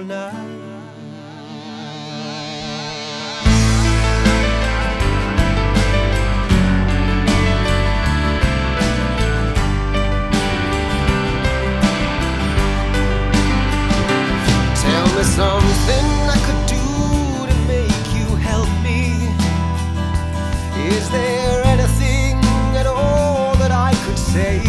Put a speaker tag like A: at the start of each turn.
A: night. Tell me something I could do to make you help me. Is there anything at all that I could say